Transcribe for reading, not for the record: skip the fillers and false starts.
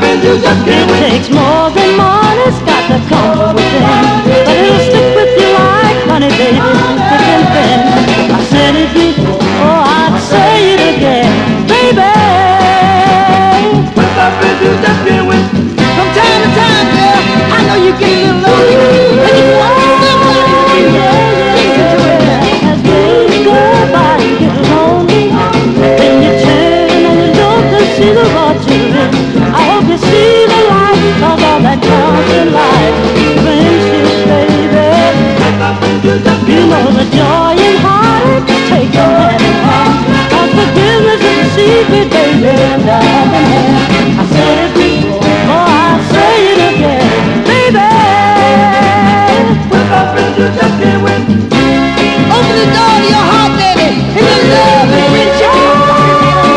It takes more than money's got to come from within, but it'll stick with you like honey, baby, thick and thin. I said it before, oh, I'd say it again, baby. What's up with you just being with? From time to time, girl, I know you get a little lonely, and you want somebody to be. As days go by, you get lonely, then you turn and you look to see the road to it. I hope you see the light of all that comes in life. Friendship, baby. You know the joy